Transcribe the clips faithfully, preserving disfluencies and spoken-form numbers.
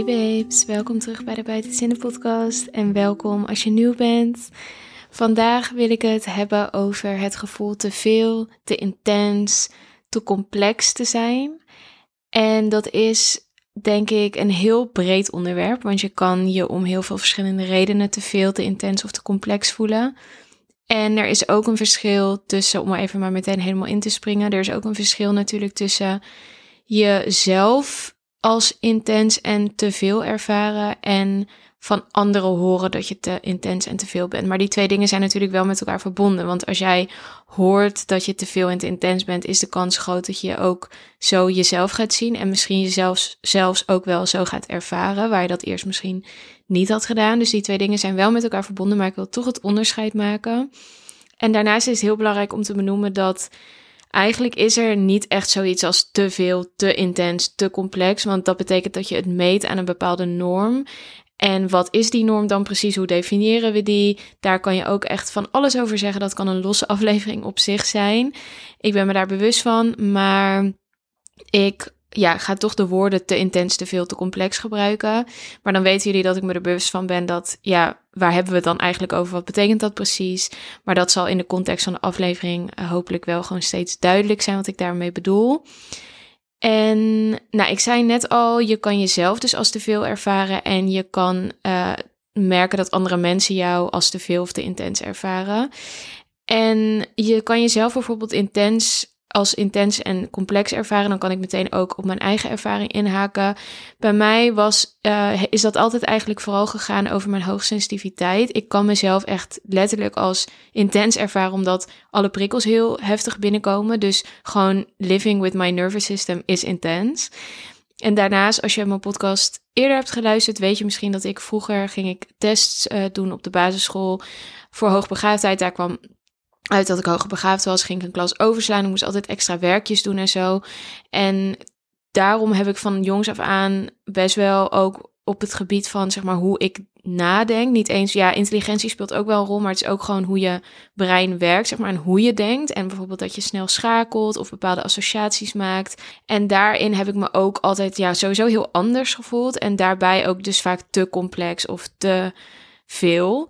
Hey babes, welkom terug bij de Buitenzinnen podcast en welkom als je nieuw bent. Vandaag wil ik het hebben over het gevoel te veel, te intens, te complex te zijn. En dat is denk ik een heel breed onderwerp, want je kan je om heel veel verschillende redenen te veel, te intens of te complex voelen. En er is ook een verschil tussen, om maar even maar meteen helemaal in te springen, er is ook een verschil natuurlijk tussen jezelf als intens en te veel ervaren en van anderen horen dat je te intens en te veel bent. Maar die twee dingen zijn natuurlijk wel met elkaar verbonden. Want als jij hoort dat je te veel en te intens bent, is de kans groot dat je ook zo jezelf gaat zien en misschien jezelf zelfs ook wel zo gaat ervaren, waar je dat eerst misschien niet had gedaan. Dus die twee dingen zijn wel met elkaar verbonden, maar ik wil toch het onderscheid maken. En daarnaast is het heel belangrijk om te benoemen dat eigenlijk is er niet echt zoiets als te veel, te intens, te complex. Want dat betekent dat je het meet aan een bepaalde norm. En wat is die norm dan precies? Hoe definiëren we die? Daar kan je ook echt van alles over zeggen. Dat kan een losse aflevering op zich zijn. Ik ben me daar bewust van. Maar ik ja, ga toch de woorden te intens, te veel, te complex gebruiken. Maar dan weten jullie dat ik me er bewust van ben dat, ja, waar hebben we het dan eigenlijk over? Wat betekent dat precies? Maar dat zal in de context van de aflevering uh, hopelijk wel gewoon steeds duidelijk zijn wat ik daarmee bedoel. En nou, ik zei net al, je kan jezelf dus als te veel ervaren en je kan uh, merken dat andere mensen jou als te veel of te intens ervaren. En je kan jezelf bijvoorbeeld intens als intens en complex ervaren, dan kan ik meteen ook op mijn eigen ervaring inhaken. Bij mij was, uh, is dat altijd eigenlijk vooral gegaan over mijn hoogsensitiviteit. Ik kan mezelf echt letterlijk als intens ervaren, omdat alle prikkels heel heftig binnenkomen. Dus gewoon living with my nervous system is intens. En daarnaast, als je mijn podcast eerder hebt geluisterd, weet je misschien dat ik vroeger ging ik tests uh, doen op de basisschool voor hoogbegaafdheid. Daar kwam uit dat ik hoogbegaafd was, ging ik een klas overslaan. Ik moest altijd extra werkjes doen en zo. En daarom heb ik van jongs af aan best wel ook op het gebied van, zeg maar, hoe ik nadenk. Niet eens, ja, intelligentie speelt ook wel een rol, maar het is ook gewoon hoe je brein werkt, zeg maar, en hoe je denkt. En bijvoorbeeld dat je snel schakelt of bepaalde associaties maakt. En daarin heb ik me ook altijd, ja, sowieso heel anders gevoeld. En daarbij ook dus vaak te complex of te veel.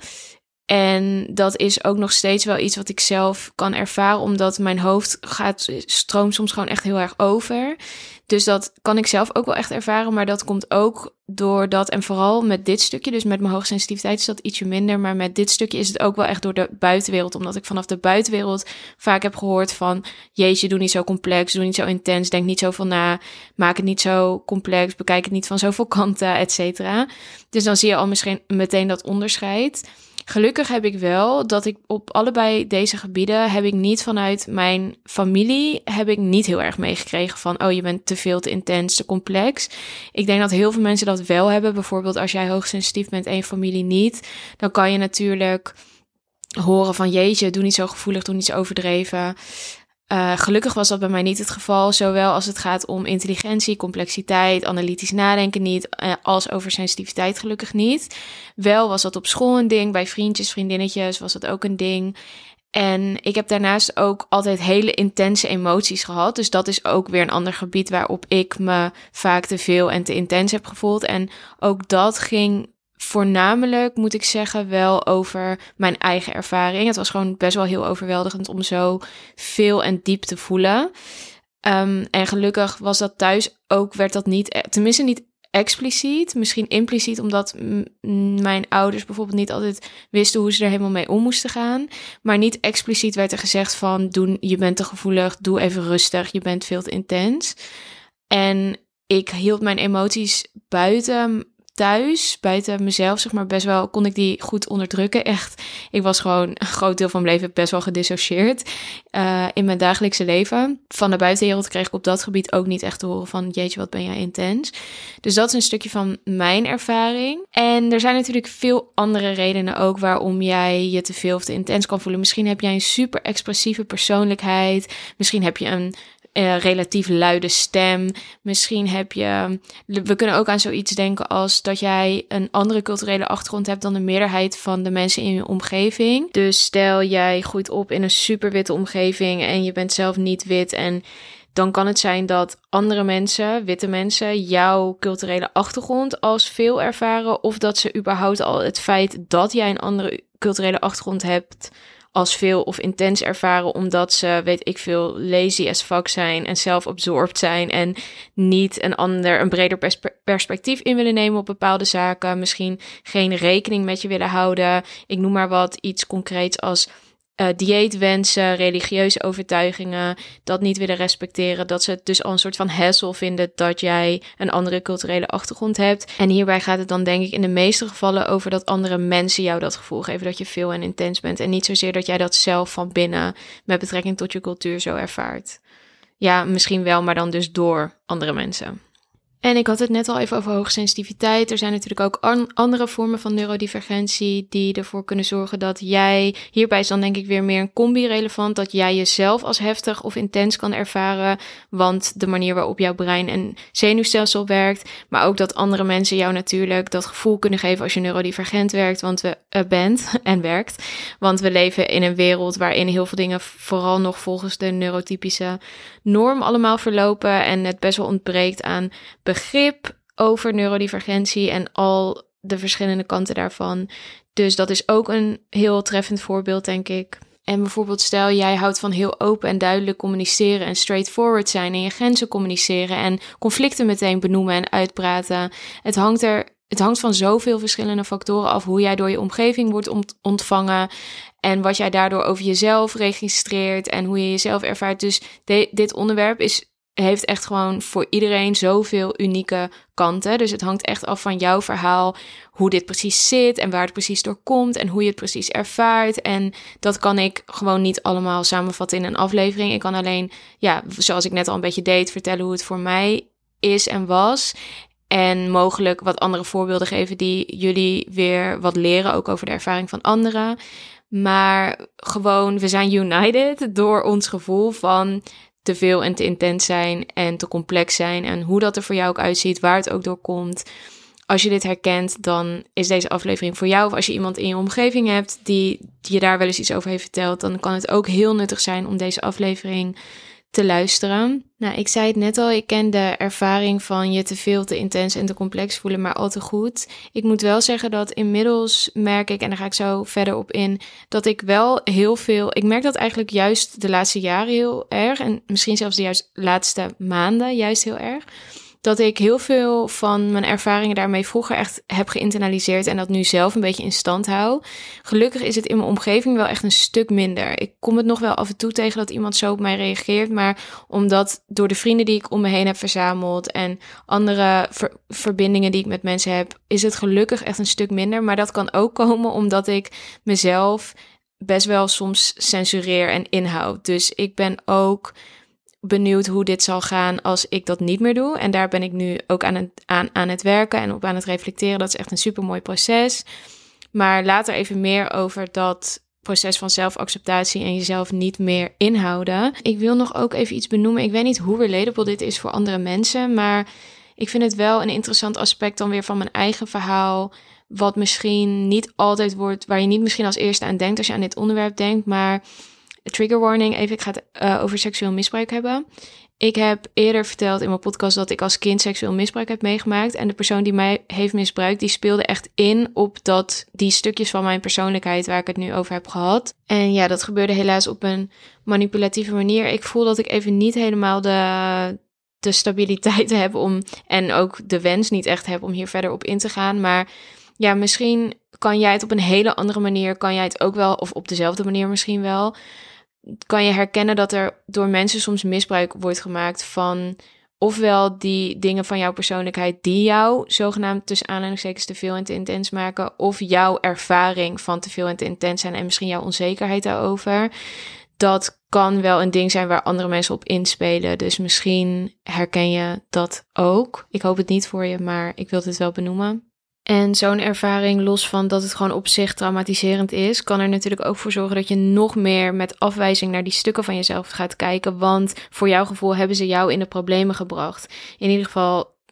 En dat is ook nog steeds wel iets wat ik zelf kan ervaren, omdat mijn hoofd gaat, stroomt soms gewoon echt heel erg over. Dus dat kan ik zelf ook wel echt ervaren, maar dat komt ook door dat, en vooral met dit stukje, dus met mijn hoogsensitiviteit is dat ietsje minder, maar met dit stukje is het ook wel echt door de buitenwereld, omdat ik vanaf de buitenwereld vaak heb gehoord van, jeetje, doe niet zo complex, doe niet zo intens, denk niet zoveel na, maak het niet zo complex, bekijk het niet van zoveel kanten, et cetera. Dus dan zie je al misschien meteen dat onderscheid. Gelukkig heb ik wel dat ik op allebei deze gebieden heb ik niet vanuit mijn familie heb ik niet heel erg meegekregen van, oh, je bent te veel, te intens, te complex. Ik denk dat heel veel mensen dat wel hebben. Bijvoorbeeld als jij hoogsensitief bent en je familie niet, dan kan je natuurlijk horen van, jeetje, doe niet zo gevoelig, doe niet zo overdreven. Uh, gelukkig was dat bij mij niet het geval, zowel als het gaat om intelligentie, complexiteit, analytisch nadenken niet, uh, als over sensitiviteit gelukkig niet. Wel was dat op school een ding, bij vriendjes, vriendinnetjes was dat ook een ding. En ik heb daarnaast ook altijd hele intense emoties gehad, dus dat is ook weer een ander gebied waarop ik me vaak te veel en te intens heb gevoeld. En ook dat ging voornamelijk, moet ik zeggen, wel over mijn eigen ervaring. Het was gewoon best wel heel overweldigend om zo veel en diep te voelen. Um, en gelukkig was dat thuis ook, werd dat niet, tenminste niet expliciet, misschien impliciet, omdat m- mijn ouders bijvoorbeeld niet altijd wisten hoe ze er helemaal mee om moesten gaan. Maar niet expliciet werd er gezegd van, doe, je bent te gevoelig, doe even rustig, je bent veel te intens. En ik hield mijn emoties buiten thuis, buiten mezelf, zeg maar, best wel, kon ik die goed onderdrukken. Echt, ik was gewoon een groot deel van mijn leven best wel gedissocieerd uh, in mijn dagelijkse leven. Van de buitenwereld kreeg ik op dat gebied ook niet echt te horen van, jeetje, wat ben jij intens. Dus dat is een stukje van mijn ervaring. En er zijn natuurlijk veel andere redenen ook waarom jij je te veel of te intens kan voelen. Misschien heb jij een super expressieve persoonlijkheid. Misschien heb je een Uh, relatief luide stem. Misschien heb je, we kunnen ook aan zoiets denken als dat jij een andere culturele achtergrond hebt dan de meerderheid van de mensen in je omgeving. Dus stel jij groeit op in een super witte omgeving en je bent zelf niet wit en dan kan het zijn dat andere mensen, witte mensen, jouw culturele achtergrond als veel ervaren, of dat ze überhaupt al het feit dat jij een andere culturele achtergrond hebt als veel of intens ervaren, omdat ze, weet ik veel, lazy as fuck zijn en self-absorbed zijn en niet een ander, een breder perspe- perspectief in willen nemen op bepaalde zaken, misschien geen rekening met je willen houden. Ik noem maar wat, iets concreets als uh, dieetwensen, religieuze overtuigingen, dat niet willen respecteren, dat ze het dus al een soort van hassle vinden dat jij een andere culturele achtergrond hebt. En hierbij gaat het dan denk ik in de meeste gevallen over dat andere mensen jou dat gevoel geven dat je veel en intens bent en niet zozeer dat jij dat zelf van binnen met betrekking tot je cultuur zo ervaart. Ja, misschien wel, maar dan dus door andere mensen. En ik had het net al even over hoogsensitiviteit. Er zijn natuurlijk ook an- andere vormen van neurodivergentie die ervoor kunnen zorgen dat jij, hierbij is dan denk ik weer meer een combi relevant, dat jij jezelf als heftig of intens kan ervaren, want de manier waarop jouw brein en zenuwstelsel werkt, maar ook dat andere mensen jou natuurlijk dat gevoel kunnen geven als je neurodivergent werkt, want we uh, bent en werkt. Want we leven in een wereld waarin heel veel dingen vooral nog volgens de neurotypische norm allemaal verlopen en het best wel ontbreekt aan begrip over neurodivergentie en al de verschillende kanten daarvan. Dus dat is ook een heel treffend voorbeeld, denk ik. En bijvoorbeeld stel, jij houdt van heel open en duidelijk communiceren en straightforward zijn en je grenzen communiceren en conflicten meteen benoemen en uitpraten. Het hangt er, het hangt van zoveel verschillende factoren af hoe jij door je omgeving wordt ont- ontvangen en wat jij daardoor over jezelf registreert en hoe je jezelf ervaart. Dus de, dit onderwerp is heeft echt gewoon voor iedereen zoveel unieke kanten. Dus het hangt echt af van jouw verhaal, hoe dit precies zit en waar het precies door komt en hoe je het precies ervaart. En dat kan ik gewoon niet allemaal samenvatten in een aflevering. Ik kan alleen, ja, zoals ik net al een beetje deed, vertellen hoe het voor mij is en was. En mogelijk wat andere voorbeelden geven die jullie weer wat leren, ook over de ervaring van anderen. Maar gewoon, we zijn united door ons gevoel van te veel en te intens zijn en te complex zijn en hoe dat er voor jou ook uitziet, waar het ook door komt. Als je dit herkent, dan is deze aflevering voor jou. Of als je iemand in je omgeving hebt die, die je daar wel eens iets over heeft verteld, dan kan het ook heel nuttig zijn om deze aflevering te luisteren. Nou, ik zei het net al, ik ken de ervaring van je te veel, te intens en te complex voelen, maar al te goed. Ik moet wel zeggen dat inmiddels merk ik, en daar ga ik zo verder op in, dat ik wel heel veel, ik merk dat eigenlijk juist de laatste jaren heel erg, en misschien zelfs de juist laatste maanden juist heel erg, dat ik heel veel van mijn ervaringen daarmee vroeger echt heb geïnternaliseerd en dat nu zelf een beetje in stand hou. Gelukkig is het in mijn omgeving wel echt een stuk minder. Ik kom het nog wel af en toe tegen dat iemand zo op mij reageert, maar omdat door de vrienden die ik om me heen heb verzameld en andere ver- verbindingen die ik met mensen heb, is het gelukkig echt een stuk minder. Maar dat kan ook komen omdat ik mezelf best wel soms censureer en inhoud. Dus ik ben ook benieuwd hoe dit zal gaan als ik dat niet meer doe. En daar ben ik nu ook aan het, aan, aan het werken en op aan het reflecteren. Dat is echt een supermooi proces. Maar later even meer over dat proces van zelfacceptatie en jezelf niet meer inhouden. Ik wil nog ook even iets benoemen. Ik weet niet hoe relatable dit is voor andere mensen, maar ik vind het wel een interessant aspect dan weer van mijn eigen verhaal, wat misschien niet altijd wordt, waar je niet misschien als eerste aan denkt als je aan dit onderwerp denkt, maar trigger warning, even, ik ga het uh, over seksueel misbruik hebben. Ik heb eerder verteld in mijn podcast dat ik als kind seksueel misbruik heb meegemaakt. En de persoon die mij heeft misbruikt, die speelde echt in op dat, die stukjes van mijn persoonlijkheid waar ik het nu over heb gehad. En ja, dat gebeurde helaas op een manipulatieve manier. Ik voel dat ik even niet helemaal de, de stabiliteit heb om, en ook de wens niet echt heb om hier verder op in te gaan. Maar ja, misschien kan jij het op een hele andere manier, kan jij het ook wel, of op dezelfde manier misschien wel, kan je herkennen dat er door mensen soms misbruik wordt gemaakt van ofwel die dingen van jouw persoonlijkheid die jou zogenaamd tussen aanhalingstekens te veel en te intens maken, of jouw ervaring van te veel en te intens zijn en misschien jouw onzekerheid daarover. Dat kan wel een ding zijn waar andere mensen op inspelen. Dus misschien herken je dat ook. Ik hoop het niet voor je, maar ik wil het wel benoemen. En zo'n ervaring, los van dat het gewoon op zich traumatiserend is, kan er natuurlijk ook voor zorgen dat je nog meer met afwijzing naar die stukken van jezelf gaat kijken. Want voor jouw gevoel hebben ze jou in de problemen gebracht. In ieder geval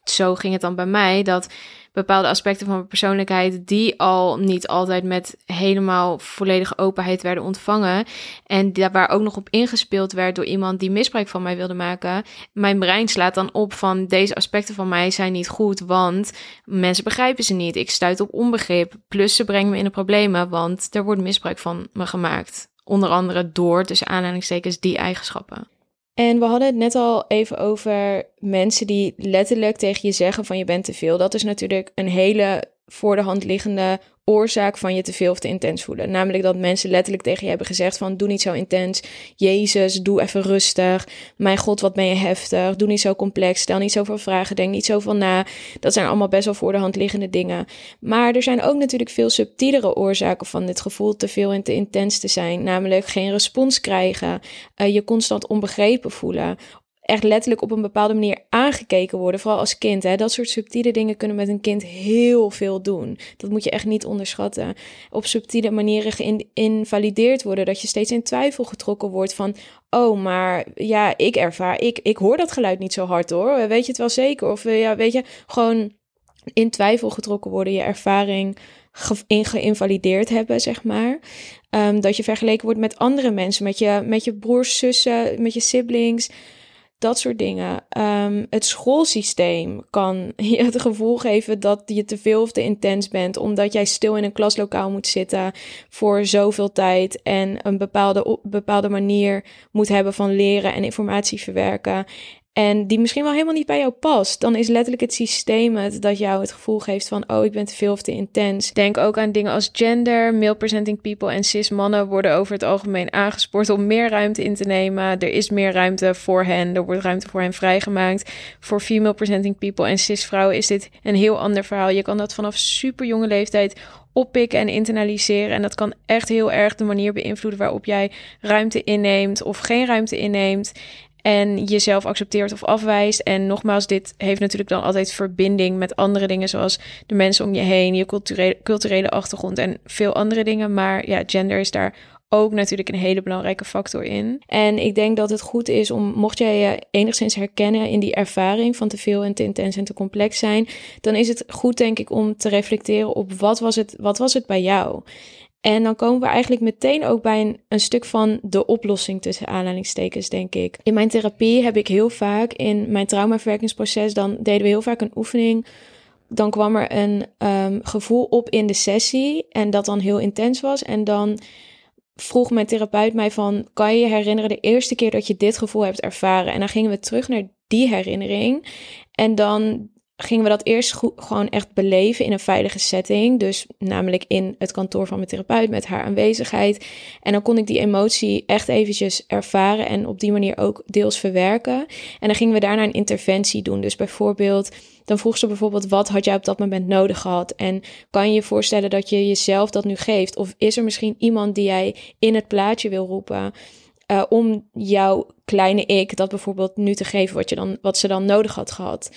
zo ging het dan bij mij, dat bepaalde aspecten van mijn persoonlijkheid die al niet altijd met helemaal volledige openheid werden ontvangen en daar waar ook nog op ingespeeld werd door iemand die misbruik van mij wilde maken, mijn brein slaat dan op van deze aspecten van mij zijn niet goed, want mensen begrijpen ze niet. Ik stuit op onbegrip, plus ze brengen me in de problemen, want er wordt misbruik van me gemaakt. Onder andere door, tussen aanhalingstekens, die eigenschappen. En we hadden het net al even over mensen die letterlijk tegen je zeggen van je bent te veel. Dat is natuurlijk een hele voor de hand liggende oorzaak van je te veel of te intens voelen. Namelijk dat mensen letterlijk tegen je hebben gezegd van doe niet zo intens. Jezus, doe even rustig. Mijn God, wat ben je heftig. Doe niet zo complex. Stel niet zoveel vragen. Denk niet zoveel na. Dat zijn allemaal best wel voor de hand liggende dingen. Maar er zijn ook natuurlijk veel subtielere oorzaken van dit gevoel te veel en te intens te zijn. Namelijk geen respons krijgen. Uh, je constant onbegrepen voelen. Echt letterlijk op een bepaalde manier aangekeken worden, vooral als kind. Hè? Dat soort subtiele dingen kunnen met een kind heel veel doen. Dat moet je echt niet onderschatten. Op subtiele manieren geïnvalideerd worden, dat je steeds in twijfel getrokken wordt van, oh, maar ja, ik ervaar, ik, ik hoor dat geluid niet zo hard hoor. Weet je het wel zeker? Of ja, weet je, gewoon in twijfel getrokken worden, je ervaring ge- in geïnvalideerd hebben, zeg maar. Um, dat je vergeleken wordt met andere mensen, met je, met je broers, zussen, met je siblings. Dat soort dingen. Um, het schoolsysteem kan je het gevoel geven dat je te veel of te intens bent, omdat jij stil in een klaslokaal moet zitten voor zoveel tijd en een bepaalde, bepaalde manier moet hebben van leren en informatie verwerken. En die misschien wel helemaal niet bij jou past. Dan is letterlijk het systeem het dat jou het gevoel geeft van, oh, ik ben te veel of te intens. Denk ook aan dingen als gender, male presenting people en cis mannen worden over het algemeen aangespoord om meer ruimte in te nemen. Er is meer ruimte voor hen, er wordt ruimte voor hen vrijgemaakt. Voor female presenting people en cis vrouwen is dit een heel ander verhaal. Je kan dat vanaf super jonge leeftijd oppikken en internaliseren. En dat kan echt heel erg de manier beïnvloeden waarop jij ruimte inneemt of geen ruimte inneemt. En jezelf accepteert of afwijst. En nogmaals, dit heeft natuurlijk dan altijd verbinding met andere dingen, zoals de mensen om je heen, je culturele, culturele achtergrond en veel andere dingen. Maar ja, gender is daar ook natuurlijk een hele belangrijke factor in. En ik denk dat het goed is om, mocht jij je enigszins herkennen in die ervaring van te veel en te intens en te complex zijn, dan is het goed, denk ik, om te reflecteren op wat was het, wat was het bij jou? En dan komen we eigenlijk meteen ook bij een, een stuk van de oplossing tussen aanhalingstekens, denk ik. In mijn therapie heb ik heel vaak, in mijn traumaverwerkingsproces, dan deden we heel vaak een oefening. Dan kwam er een um, gevoel op in de sessie en dat dan heel intens was. En dan vroeg mijn therapeut mij van, kan je je herinneren de eerste keer dat je dit gevoel hebt ervaren? En dan gingen we terug naar die herinnering en dan gingen we dat eerst go- gewoon echt beleven in een veilige setting. Dus namelijk in het kantoor van mijn therapeut met haar aanwezigheid. En dan kon ik die emotie echt eventjes ervaren en op die manier ook deels verwerken. En dan gingen we daarna een interventie doen. Dus bijvoorbeeld, dan vroeg ze bijvoorbeeld, wat had jij op dat moment nodig gehad? En kan je je voorstellen dat je jezelf dat nu geeft? Of is er misschien iemand die jij in het plaatje wil roepen, Uh, om jouw kleine ik dat bijvoorbeeld nu te geven wat, je dan, wat ze dan nodig had gehad?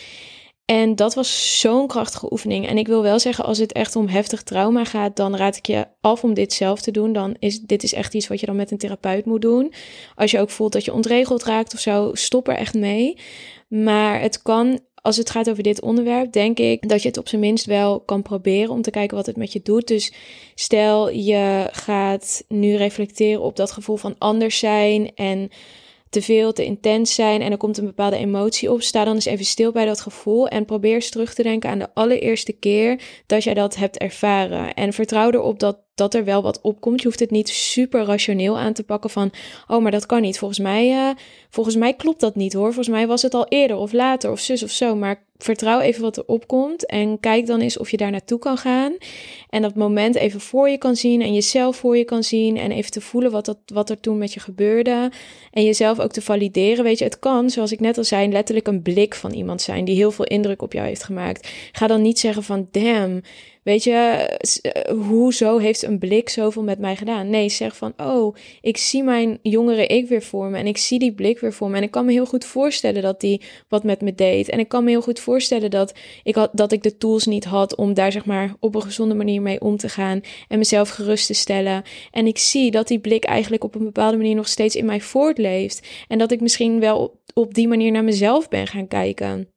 En dat was zo'n krachtige oefening. En ik wil wel zeggen, als het echt om heftig trauma gaat, dan raad ik je af om dit zelf te doen. Dan is dit is echt iets wat je dan met een therapeut moet doen. Als je ook voelt dat je ontregeld raakt of zo, stop er echt mee. Maar het kan, als het gaat over dit onderwerp, denk ik dat je het op zijn minst wel kan proberen om te kijken wat het met je doet. Dus stel je gaat nu reflecteren op dat gevoel van anders zijn en te veel, te intens zijn en er komt een bepaalde emotie op. Sta dan eens even stil bij dat gevoel en probeer eens terug te denken aan de allereerste keer dat jij dat hebt ervaren. En vertrouw erop dat, dat er wel wat opkomt. Je hoeft het niet super rationeel aan te pakken van, oh, maar dat kan niet. Volgens mij, uh, volgens mij klopt dat niet hoor. Volgens mij was het al eerder of later of zus of zo. Maar vertrouw even wat er opkomt en kijk dan eens of je daar naartoe kan gaan. En dat moment even voor je kan zien en jezelf voor je kan zien en even te voelen wat, dat, wat er toen met je gebeurde. En jezelf ook te valideren. Weet je, het kan, zoals ik net al zei, letterlijk een blik van iemand zijn die heel veel indruk op jou heeft gemaakt. Ga dan niet zeggen van, damn, weet je, hoezo heeft een blik zoveel met mij gedaan? Nee, zeg van, oh, ik zie mijn jongere ik weer voor me en ik zie die blik weer voor me. En ik kan me heel goed voorstellen dat die wat met me deed. En ik kan me heel goed voorstellen dat ik, had, dat ik de tools niet had om daar zeg maar op een gezonde manier mee om te gaan en mezelf gerust te stellen. En ik zie dat die blik eigenlijk op een bepaalde manier nog steeds in mij voortleeft. En dat ik misschien wel op, op die manier naar mezelf ben gaan kijken.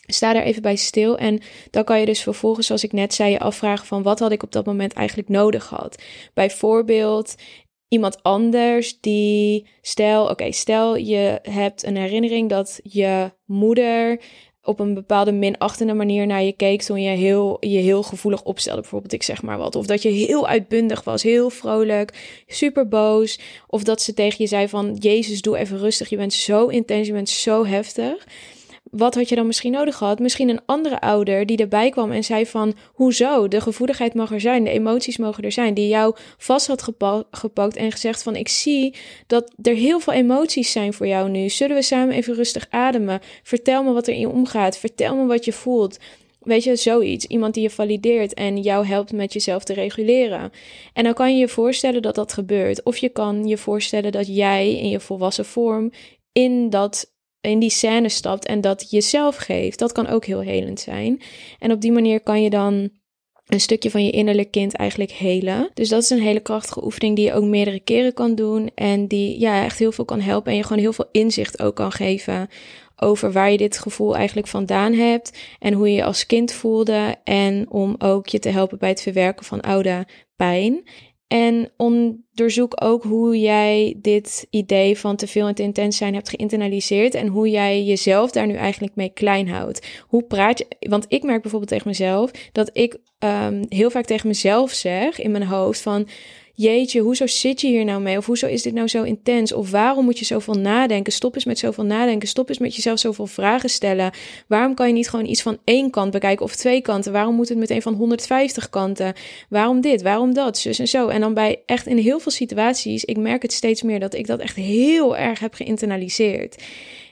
Sta daar even bij stil en dan kan je dus vervolgens, zoals ik net zei, je afvragen van wat had ik op dat moment eigenlijk nodig gehad. Bijvoorbeeld iemand anders die, stel, oké, okay, stel je hebt een herinnering dat je moeder op een bepaalde minachtende manier naar je keek toen je heel, je heel gevoelig opstelde, bijvoorbeeld, ik zeg maar wat. Of dat je heel uitbundig was, heel vrolijk, super boos. Of dat ze tegen je zei van, Jezus, doe even rustig, je bent zo intens, je bent zo heftig. Wat had je dan misschien nodig gehad? Misschien een andere ouder die erbij kwam en zei van, hoezo? De gevoeligheid mag er zijn, de emoties mogen er zijn. Die jou vast had gepa- gepakt en gezegd van, ik zie dat er heel veel emoties zijn voor jou nu. Zullen we samen even rustig ademen? Vertel me wat er in je omgaat. Vertel me wat je voelt. Weet je, zoiets. Iemand die je valideert en jou helpt met jezelf te reguleren. En dan kan je je voorstellen dat dat gebeurt. Of je kan je voorstellen dat jij in je volwassen vorm in dat in die scène stapt en dat jezelf geeft. Dat kan ook heel helend zijn. En op die manier kan je dan een stukje van je innerlijk kind eigenlijk helen. Dus dat is een hele krachtige oefening die je ook meerdere keren kan doen en die ja echt heel veel kan helpen en je gewoon heel veel inzicht ook kan geven over waar je dit gevoel eigenlijk vandaan hebt en hoe je je als kind voelde en om ook je te helpen bij het verwerken van oude pijn. En onderzoek ook hoe jij dit idee van te veel en te intens zijn hebt geïnternaliseerd en hoe jij jezelf daar nu eigenlijk mee klein houdt. Hoe praat je? Want ik merk bijvoorbeeld tegen mezelf dat ik um, heel vaak tegen mezelf zeg in mijn hoofd van, jeetje, hoezo zit je hier nou mee? Of hoezo is dit nou zo intens? Of waarom moet je zoveel nadenken? Stop eens met zoveel nadenken. Stop eens met jezelf zoveel vragen stellen. Waarom kan je niet gewoon iets van één kant bekijken of twee kanten? Waarom moet het meteen van honderdvijftig kanten? Waarom dit? Waarom dat? Zus en zo. En dan bij echt in heel veel situaties, ik merk het steeds meer dat ik dat echt heel erg heb geïnternaliseerd.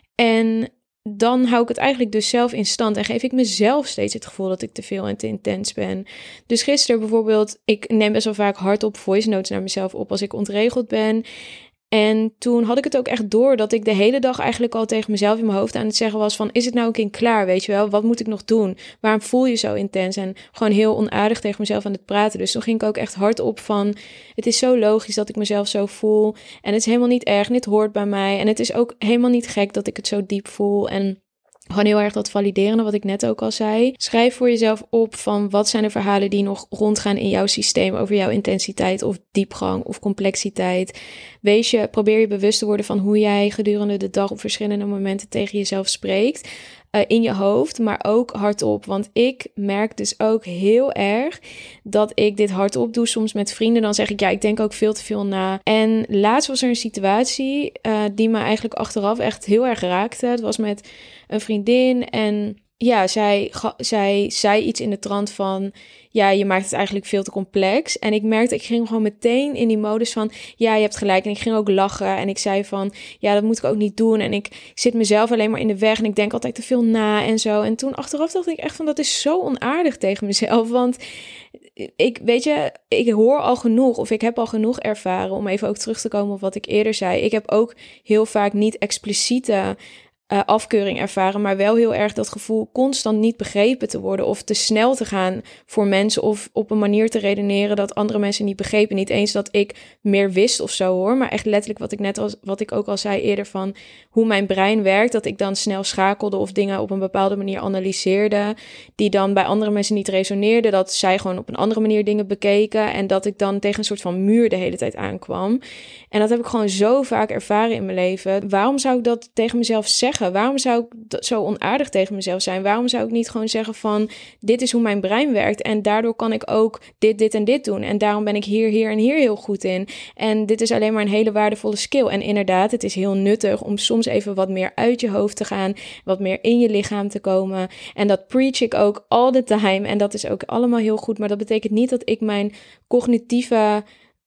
En dan hou ik het eigenlijk dus zelf in stand en geef ik mezelf steeds het gevoel dat ik te veel en te intens ben. Dus gisteren bijvoorbeeld, ik neem best wel vaak hardop voice notes naar mezelf op als ik ontregeld ben. En toen had ik het ook echt door dat ik de hele dag eigenlijk al tegen mezelf in mijn hoofd aan het zeggen was van, is het nou een keer klaar, weet je wel? Wat moet ik nog doen? Waarom voel je zo intens? En gewoon heel onaardig tegen mezelf aan het praten. Dus toen ging ik ook echt hardop van, het is zo logisch dat ik mezelf zo voel. En het is helemaal niet erg en dit hoort bij mij. En het is ook helemaal niet gek dat ik het zo diep voel. En gewoon heel erg dat validerende wat ik net ook al zei. Schrijf voor jezelf op van wat zijn de verhalen die nog rondgaan in jouw systeem over jouw intensiteit of diepgang of complexiteit. Wees je, probeer je bewust te worden van hoe jij gedurende de dag op verschillende momenten tegen jezelf spreekt. Uh, in je hoofd, maar ook hardop. Want ik merk dus ook heel erg dat ik dit hardop doe. Soms met vrienden, dan zeg ik, ja, ik denk ook veel te veel na. En laatst was er een situatie uh, die me eigenlijk achteraf echt heel erg raakte. Het was met een vriendin en ja, zij, zij zei iets in de trant van, ja, je maakt het eigenlijk veel te complex. En ik merkte, ik ging gewoon meteen in die modus van, ja, je hebt gelijk. En ik ging ook lachen en ik zei van, ja, dat moet ik ook niet doen. En ik zit mezelf alleen maar in de weg en ik denk altijd te veel na en zo. En toen achteraf dacht ik echt van, dat is zo onaardig tegen mezelf. Want ik, weet je, ik hoor al genoeg of ik heb al genoeg ervaren, om even ook terug te komen op wat ik eerder zei. Ik heb ook heel vaak niet expliciete Uh, afkeuring ervaren, maar wel heel erg dat gevoel constant niet begrepen te worden of te snel te gaan voor mensen of op een manier te redeneren dat andere mensen niet begrepen. Niet eens dat ik meer wist of zo hoor, maar echt letterlijk wat ik net al, wat ik ook al zei eerder van hoe mijn brein werkt, dat ik dan snel schakelde of dingen op een bepaalde manier analyseerde, die dan bij andere mensen niet resoneerden, dat zij gewoon op een andere manier dingen bekeken en dat ik dan tegen een soort van muur de hele tijd aankwam. En dat heb ik gewoon zo vaak ervaren in mijn leven. Waarom zou ik dat tegen mezelf zeggen? Waarom zou ik zo onaardig tegen mezelf zijn? Waarom zou ik niet gewoon zeggen van, dit is hoe mijn brein werkt en daardoor kan ik ook dit, dit en dit doen. En daarom ben ik hier, hier en hier heel goed in. En dit is alleen maar een hele waardevolle skill. En inderdaad, het is heel nuttig om soms even wat meer uit je hoofd te gaan, wat meer in je lichaam te komen. En dat preach ik ook all the time. En dat is ook allemaal heel goed. Maar dat betekent niet dat ik mijn cognitieve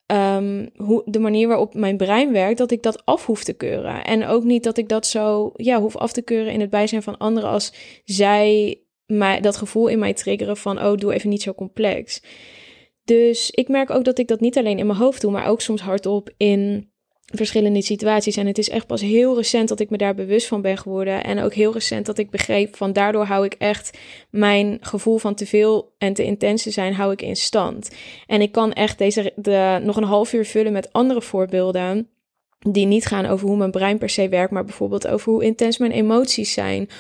Um, hoe, de manier waarop mijn brein werkt, dat ik dat af hoef te keuren. En ook niet dat ik dat zo ja, hoef af te keuren in het bijzijn van anderen als zij mij, dat gevoel in mij triggeren van, oh, doe even niet zo complex. Dus ik merk ook dat ik dat niet alleen in mijn hoofd doe, maar ook soms hardop in verschillende situaties. En het is echt pas heel recent dat ik me daar bewust van ben geworden. En ook heel recent dat ik begreep van, daardoor hou ik echt mijn gevoel van te veel en te intens te zijn, hou ik in stand. En ik kan echt deze de, nog een half uur vullen met andere voorbeelden die niet gaan over hoe mijn brein per se werkt, maar bijvoorbeeld over hoe intens mijn emoties zijn.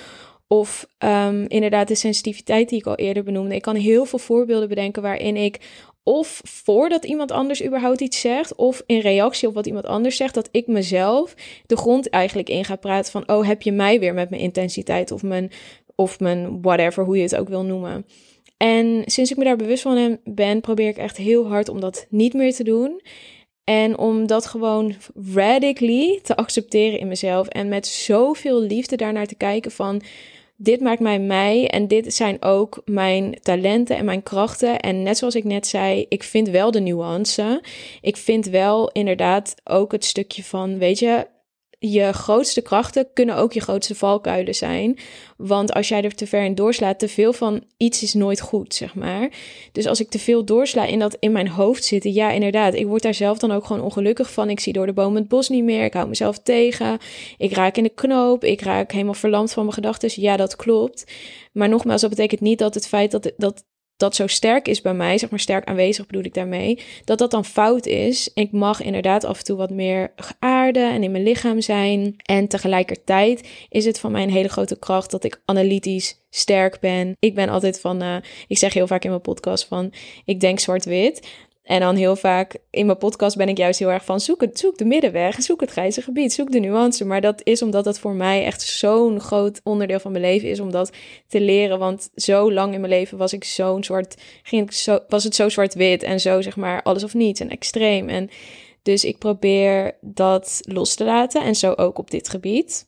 Of um, inderdaad de sensitiviteit die ik al eerder benoemde. Ik kan heel veel voorbeelden bedenken waarin ik of voordat iemand anders überhaupt iets zegt, of in reactie op wat iemand anders zegt, dat ik mezelf de grond eigenlijk in ga praten van, oh, heb je mij weer met mijn intensiteit of mijn, of mijn whatever, hoe je het ook wil noemen. En sinds ik me daar bewust van ben, probeer ik echt heel hard om dat niet meer te doen. En om dat gewoon radically te accepteren in mezelf. En met zoveel liefde daarnaar te kijken van, dit maakt mij mij en dit zijn ook mijn talenten en mijn krachten. En net zoals ik net zei, ik vind wel de nuance. Ik vind wel inderdaad ook het stukje van, weet je, je grootste krachten kunnen ook je grootste valkuilen zijn. Want als jij er te ver in doorslaat, te veel van iets is nooit goed, zeg maar. Dus als ik te veel doorsla in dat in mijn hoofd zitten, ja, inderdaad, ik word daar zelf dan ook gewoon ongelukkig van. Ik zie door de boom het bos niet meer, ik hou mezelf tegen, ik raak in de knoop, ik raak helemaal verlamd van mijn gedachten. Ja, dat klopt. Maar nogmaals, dat betekent niet dat het feit dat, dat dat zo sterk is bij mij, zeg maar sterk aanwezig bedoel ik daarmee, dat dat dan fout is. Ik mag inderdaad af en toe wat meer geaarde en in mijn lichaam zijn. En tegelijkertijd is het van mij een hele grote kracht dat ik analytisch sterk ben. Ik ben altijd van, uh, ik zeg heel vaak in mijn podcast van, ik denk zwart-wit. En dan heel vaak in mijn podcast ben ik juist heel erg van, zoek, het, zoek de middenweg, zoek het grijze gebied, zoek de nuance. Maar dat is omdat het voor mij echt zo'n groot onderdeel van mijn leven is om dat te leren. Want zo lang in mijn leven was ik zo'n soort, ging ik zo, was het zo zwart-wit en zo zeg maar alles of niets en extreem. En dus ik probeer dat los te laten en zo ook op dit gebied.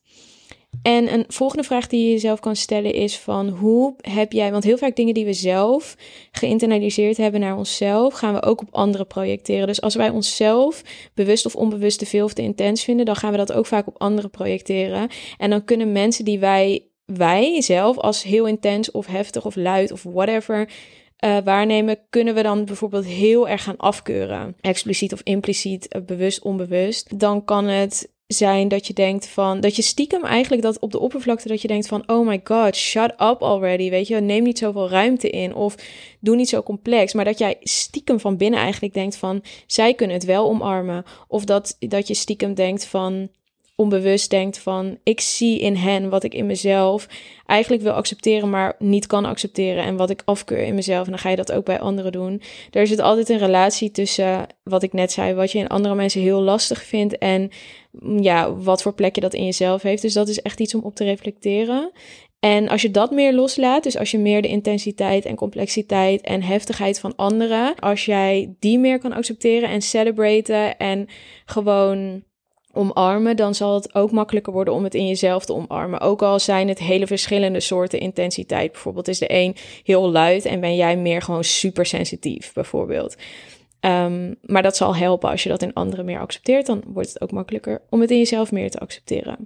En een volgende vraag die je jezelf kan stellen is van, hoe heb jij, want heel vaak dingen die we zelf geïnternaliseerd hebben naar onszelf, gaan we ook op anderen projecteren. Dus als wij onszelf bewust of onbewust te veel of te intens vinden, dan gaan we dat ook vaak op anderen projecteren. En dan kunnen mensen die wij, wij zelf als heel intens of heftig of luid of whatever Uh, waarnemen, kunnen we dan bijvoorbeeld heel erg gaan afkeuren. Expliciet of impliciet, uh, bewust, onbewust. Dan kan het zijn dat je denkt van, dat je stiekem eigenlijk dat op de oppervlakte dat je denkt van, oh my god, shut up already, weet je, neem niet zoveel ruimte in of doe niet zo complex. Maar dat jij stiekem van binnen eigenlijk denkt van, zij kunnen het wel omarmen. Of dat, dat je stiekem denkt van, onbewust denkt van, ik zie in hen wat ik in mezelf eigenlijk wil accepteren, maar niet kan accepteren en wat ik afkeur in mezelf. En dan ga je dat ook bij anderen doen. Er zit altijd een relatie tussen wat ik net zei, wat je in andere mensen heel lastig vindt en ja, wat voor plek je dat in jezelf heeft. Dus dat is echt iets om op te reflecteren. En als je dat meer loslaat, dus als je meer de intensiteit en complexiteit en heftigheid van anderen, als jij die meer kan accepteren en celebraten en gewoon omarmen, dan zal het ook makkelijker worden om het in jezelf te omarmen. Ook al zijn het hele verschillende soorten intensiteit. Bijvoorbeeld is de een heel luid en ben jij meer gewoon super sensitief, bijvoorbeeld. Um, maar dat zal helpen als je dat in anderen meer accepteert. Dan wordt het ook makkelijker om het in jezelf meer te accepteren.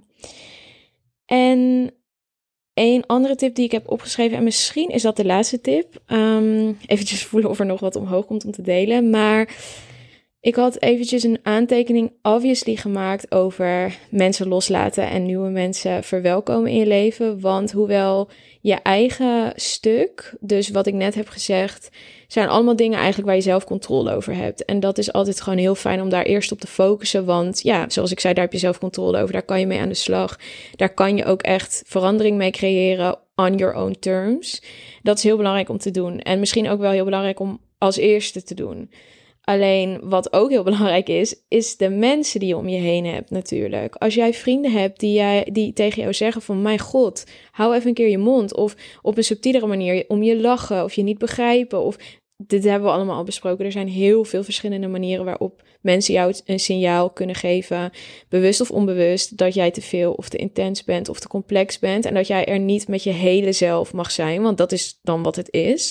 En een andere tip die ik heb opgeschreven, en misschien is dat de laatste tip. Um, eventjes voelen of er nog wat omhoog komt om te delen. Maar ik had eventjes een aantekening obviously gemaakt over mensen loslaten en nieuwe mensen verwelkomen in je leven. Want hoewel je eigen stuk, dus wat ik net heb gezegd, zijn allemaal dingen eigenlijk waar je zelf controle over hebt. En dat is altijd gewoon heel fijn om daar eerst op te focussen. Want ja, zoals ik zei, daar heb je zelf controle over. Daar kan je mee aan de slag. Daar kan je ook echt verandering mee creëren on your own terms. Dat is heel belangrijk om te doen. En misschien ook wel heel belangrijk om als eerste te doen. Alleen wat ook heel belangrijk is, is de mensen die je om je heen hebt natuurlijk. Als jij vrienden hebt die, jij, die tegen jou zeggen van, mijn god, hou even een keer je mond. Of op een subtielere manier om je lachen of je niet begrijpen. Of dit hebben we allemaal al besproken. Er zijn heel veel verschillende manieren waarop mensen jou een signaal kunnen geven, bewust of onbewust, dat jij te veel of te intens bent of te complex bent. En dat jij er niet met je hele zelf mag zijn, want dat is dan wat het is.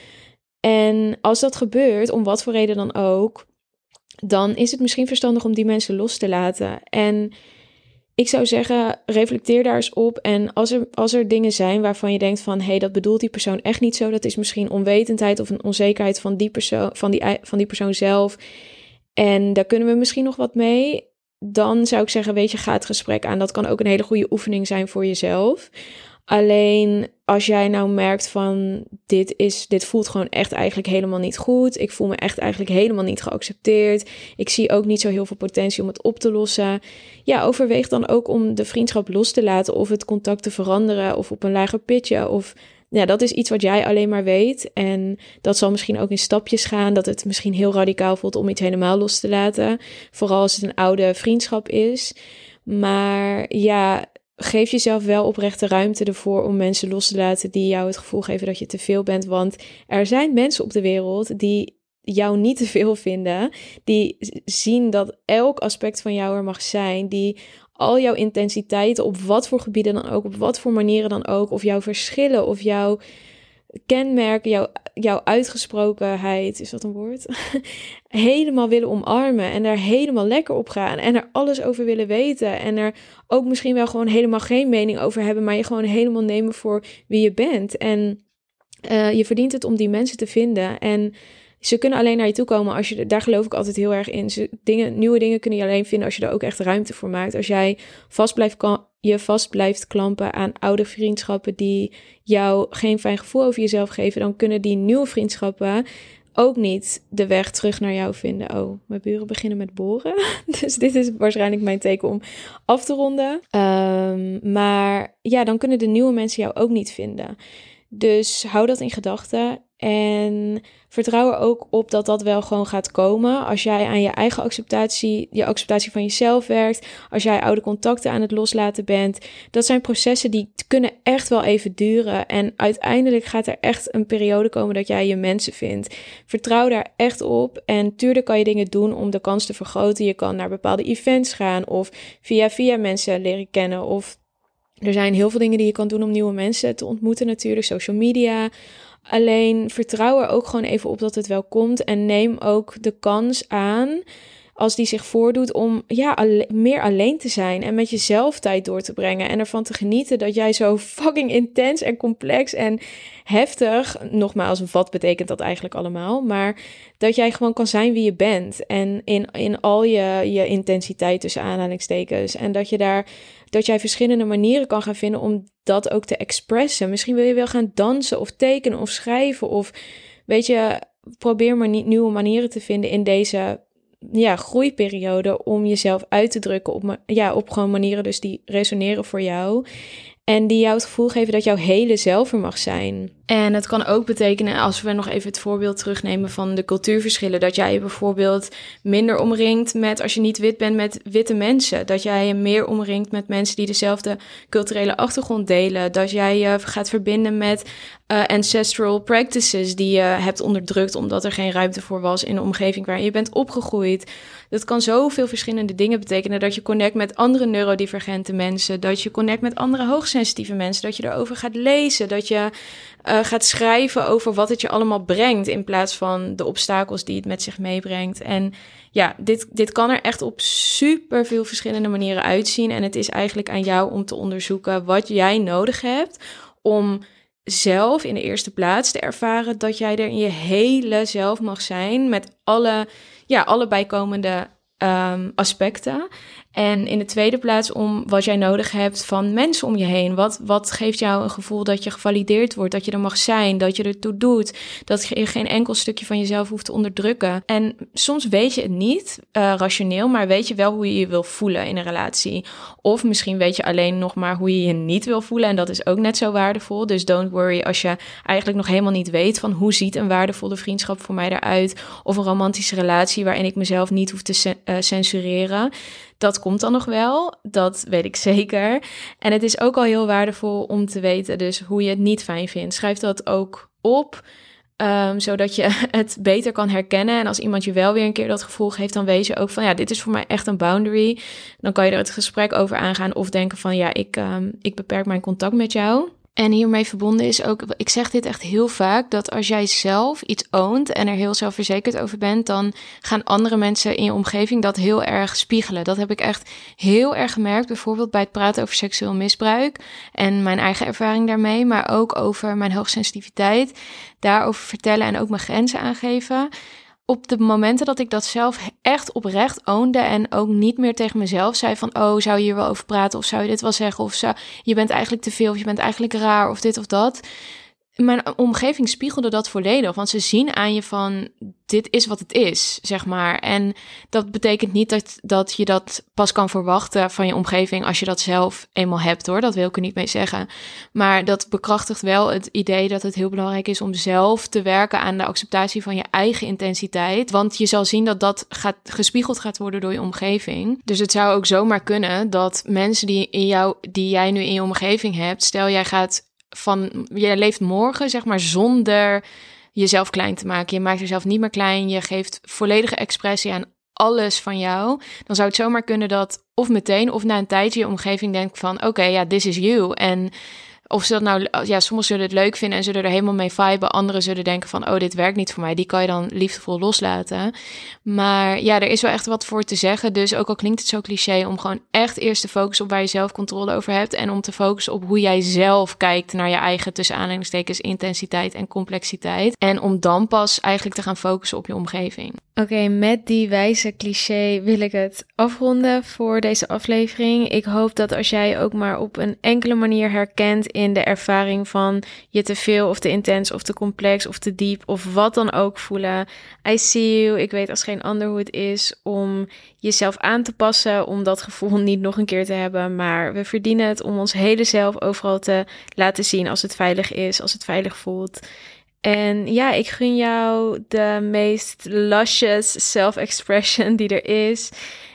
En als dat gebeurt, om wat voor reden dan ook, dan is het misschien verstandig om die mensen los te laten. En ik zou zeggen, reflecteer daar eens op. En als er, als er dingen zijn waarvan je denkt van, hé, hey, dat bedoelt die persoon echt niet zo. Dat is misschien onwetendheid of een onzekerheid van die persoon, van die, van die persoon zelf. En daar kunnen we misschien nog wat mee. Dan zou ik zeggen, weet je, ga het gesprek aan. Dat kan ook een hele goede oefening zijn voor jezelf. Alleen als jij nou merkt van dit, is, dit voelt gewoon echt eigenlijk helemaal niet goed. Ik voel me echt eigenlijk helemaal niet geaccepteerd. Ik zie ook niet zo heel veel potentie om het op te lossen. Ja, overweeg dan ook om de vriendschap los te laten of het contact te veranderen of op een lager pitje. Of ja, dat is iets wat jij alleen maar weet. En dat zal misschien ook in stapjes gaan. Dat het misschien heel radicaal voelt om iets helemaal los te laten. Vooral als het een oude vriendschap is. Maar ja, geef jezelf wel oprechte ruimte ervoor om mensen los te laten die jou het gevoel geven dat je te veel bent. Want er zijn mensen op de wereld die jou niet te veel vinden. Die zien dat elk aspect van jou er mag zijn. Die al jouw intensiteit op wat voor gebieden dan ook, op wat voor manieren dan ook, of jouw verschillen, of jouw kenmerken, jouw, jouw uitgesprokenheid, is dat een woord? helemaal willen omarmen en daar helemaal lekker op gaan en er alles over willen weten en er ook misschien wel gewoon helemaal geen mening over hebben, maar je gewoon helemaal nemen voor wie je bent. En uh, je verdient het om die mensen te vinden en ze kunnen alleen naar je toe komen als je, daar geloof ik altijd heel erg in. Ze, dingen, nieuwe dingen kun je alleen vinden als je er ook echt ruimte voor maakt. Als jij vast blijft, je vast blijft klampen aan oude vriendschappen die jou geen fijn gevoel over jezelf geven, dan kunnen die nieuwe vriendschappen ook niet de weg terug naar jou vinden. Oh, mijn buren beginnen met boren. Dus dit is waarschijnlijk mijn teken om af te ronden. Um, maar ja, dan kunnen de nieuwe mensen jou ook niet vinden. Dus hou dat in gedachten en vertrouw er ook op dat dat wel gewoon gaat komen. Als jij aan je eigen acceptatie, je acceptatie van jezelf werkt, als jij oude contacten aan het loslaten bent, dat zijn processen die kunnen echt wel even duren. En uiteindelijk gaat er echt een periode komen dat jij je mensen vindt. Vertrouw daar echt op en tuurlijk kan je dingen doen om de kans te vergroten. Je kan naar bepaalde events gaan of via via mensen leren kennen of er zijn heel veel dingen die je kan doen om nieuwe mensen te ontmoeten natuurlijk, social media. Alleen vertrouw er ook gewoon even op dat het wel komt en neem ook de kans aan, als die zich voordoet, om ja, alle- meer alleen te zijn en met jezelf tijd door te brengen en ervan te genieten dat jij zo fucking intens en complex en heftig, nogmaals, wat betekent dat eigenlijk allemaal, maar dat jij gewoon kan zijn wie je bent en in, in al je, je intensiteit tussen aanhalingstekens en dat je daar, dat jij verschillende manieren kan gaan vinden om dat ook te expressen. Misschien wil je wel gaan dansen of tekenen of schrijven of weet je, probeer maar niet nieuwe manieren te vinden in deze ja, groeiperiode om jezelf uit te drukken op, ja, op gewoon manieren dus die resoneren voor jou en die jou het gevoel geven dat jouw hele zelf er mag zijn. En het kan ook betekenen, als we nog even het voorbeeld terugnemen van de cultuurverschillen, dat jij je bijvoorbeeld minder omringt met, als je niet wit bent, met witte mensen. Dat jij je meer omringt met mensen die dezelfde culturele achtergrond delen. Dat jij je gaat verbinden met uh, ancestral practices die je hebt onderdrukt omdat er geen ruimte voor was in de omgeving waarin je bent opgegroeid. Dat kan zoveel verschillende dingen betekenen. Dat je connect met andere neurodivergente mensen. Dat je connect met andere hoogsensitieve mensen. Dat je erover gaat lezen. Dat je uh, gaat schrijven over wat het je allemaal brengt, in plaats van de obstakels die het met zich meebrengt. En ja, dit, dit kan er echt op super veel verschillende manieren uitzien. En het is eigenlijk aan jou om te onderzoeken wat jij nodig hebt om zelf in de eerste plaats te ervaren dat jij er in je hele zelf mag zijn met alle, ja, alle bijkomende um, aspecten. En in de tweede plaats om wat jij nodig hebt van mensen om je heen. Wat, wat geeft jou een gevoel dat je gevalideerd wordt, dat je er mag zijn, dat je ertoe doet, dat je geen enkel stukje van jezelf hoeft te onderdrukken. En soms weet je het niet uh, rationeel, maar weet je wel hoe je je wil voelen in een relatie. Of misschien weet je alleen nog maar hoe je je niet wil voelen en dat is ook net zo waardevol. Dus don't worry als je eigenlijk nog helemaal niet weet van hoe ziet een waardevolle vriendschap voor mij eruit, of een romantische relatie waarin ik mezelf niet hoef te ce- uh, censureren. Dat komt dan nog wel, dat weet ik zeker. En het is ook al heel waardevol om te weten dus hoe je het niet fijn vindt. Schrijf dat ook op, um, zodat je het beter kan herkennen. En als iemand je wel weer een keer dat gevoel geeft, dan weet je ook van ja, dit is voor mij echt een boundary. Dan kan je er het gesprek over aangaan of denken van ja, ik, um, ik beperk mijn contact met jou. En hiermee verbonden is ook, ik zeg dit echt heel vaak, dat als jij zelf iets oont en er heel zelfverzekerd over bent, dan gaan andere mensen in je omgeving dat heel erg spiegelen. Dat heb ik echt heel erg gemerkt, bijvoorbeeld bij het praten over seksueel misbruik en mijn eigen ervaring daarmee, maar ook over mijn hoogsensitiviteit, daarover vertellen en ook mijn grenzen aangeven. op de momenten dat ik dat zelf echt oprecht ownde en ook niet meer tegen mezelf zei van, oh, zou je hier wel over praten of zou je dit wel zeggen of zou, je bent eigenlijk te veel of je bent eigenlijk raar of dit of dat. Mijn omgeving spiegelde dat volledig, want ze zien aan je van, dit is wat het is, zeg maar. En dat betekent niet dat, dat je dat pas kan verwachten van je omgeving als je dat zelf eenmaal hebt, hoor. Dat wil ik er niet mee zeggen. Maar dat bekrachtigt wel het idee dat het heel belangrijk is om zelf te werken aan de acceptatie van je eigen intensiteit. Want je zal zien dat dat gaat, gespiegeld gaat worden door je omgeving. Dus het zou ook zomaar kunnen dat mensen die, in jou, die jij nu in je omgeving hebt, stel jij gaat van, je leeft morgen, zeg maar, zonder jezelf klein te maken. Je maakt jezelf niet meer klein. Je geeft volledige expressie aan alles van jou. Dan zou het zomaar kunnen dat of meteen of na een tijdje je omgeving denkt van, oké, okay, ja, this is you. En of ze dat nou, ja, sommigen zullen het leuk vinden en zullen er helemaal mee viben. Anderen zullen denken van, oh, dit werkt niet voor mij. Die kan je dan liefdevol loslaten. Maar ja, er is wel echt wat voor te zeggen. Dus ook al klinkt het zo cliché, om gewoon echt eerst te focussen op waar je zelf controle over hebt. En om te focussen op hoe jij zelf kijkt naar je eigen, tussen aanhalingstekens, intensiteit en complexiteit. En om dan pas eigenlijk te gaan focussen op je omgeving. Oké, okay, met die wijze cliché wil ik het afronden voor deze aflevering. Ik hoop dat als jij ook maar op een enkele manier herkent in de ervaring van je te veel of te intens of te complex of te diep of wat dan ook voelen. I see you. Ik weet als geen ander hoe het is om jezelf aan te passen, om dat gevoel niet nog een keer te hebben. Maar we verdienen het om ons hele zelf overal te laten zien als het veilig is, als het veilig voelt. En ja, ik gun jou de meest luscious self-expression die er is.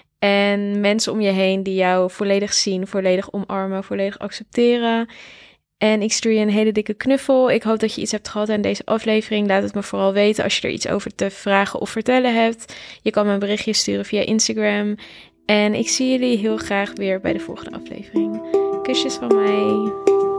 En mensen om je heen die jou volledig zien, volledig omarmen, volledig accepteren. En ik stuur je een hele dikke knuffel. Ik hoop dat je iets hebt gehad aan deze aflevering. Laat het me vooral weten als je er iets over te vragen of vertellen hebt. Je kan me een berichtje sturen via Instagram. En ik zie jullie heel graag weer bij de volgende aflevering. Kusjes van mij.